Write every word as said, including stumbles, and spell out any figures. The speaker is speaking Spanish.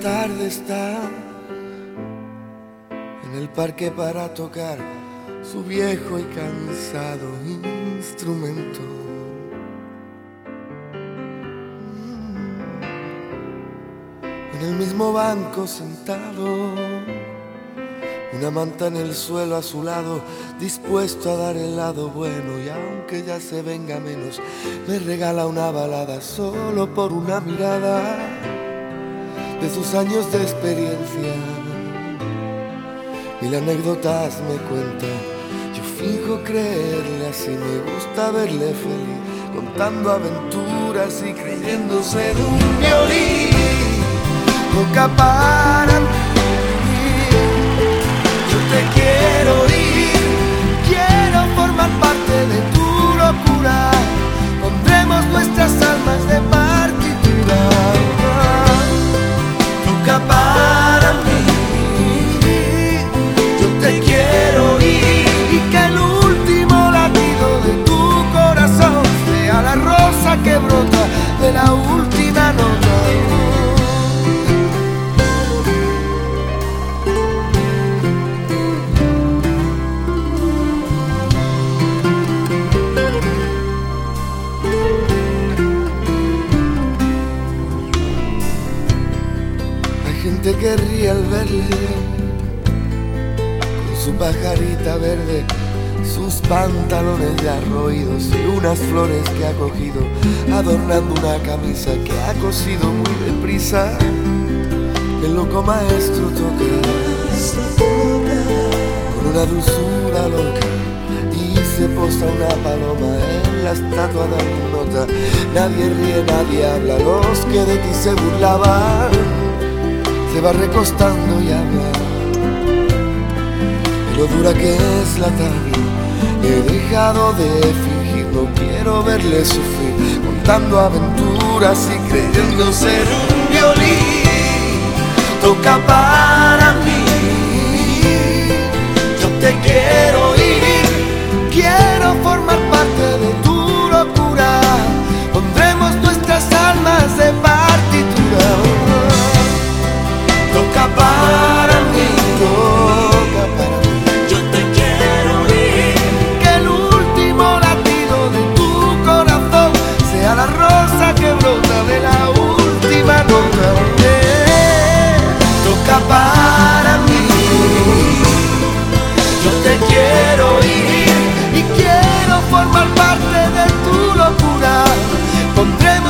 tarde está en el parque para tocar su viejo y cansado instrumento. En el mismo banco sentado, una manta en el suelo a su lado, dispuesto a dar el lado bueno, y aunque ya se venga menos, me regala una balada solo por una mirada de sus años de experiencia. Mil anécdotas me cuenta, yo finjo creerle así, me gusta verle feliz, contando aventuras y creyendo ser un violín. Toca para mí, yo te quiero ir, quiero formar parte de tu locura, pondremos nuestras almas de partitura. Toca para mí, yo te quiero ir, y que el último latido de tu corazón sea la rosa que brota de la última nota. Gente que ríe al verle con su pajarita verde, sus pantalones ya roídos y unas flores que ha cogido, adornando una camisa que ha cosido muy deprisa. El loco maestro toca con una dulzura loca y se posa una paloma en la estatua dando nota. Nadie ríe, nadie habla, los que de ti se burlaban se va recostando y habla de lo dura que es la tabla. He dejado de fingir, no quiero verle sufrir, contando aventuras y creyendo ser un violín. Toca para mí, yo te quiero ir, quiero formar parte de tu locura, pondremos nuestras almas de partitura. Toca para mí, toca para mí, yo te quiero ir, que el último latido de tu corazón sea la rosa que brota de la última nota. Toca para mí, yo te quiero ir, y quiero formar parte de tu locura, pondré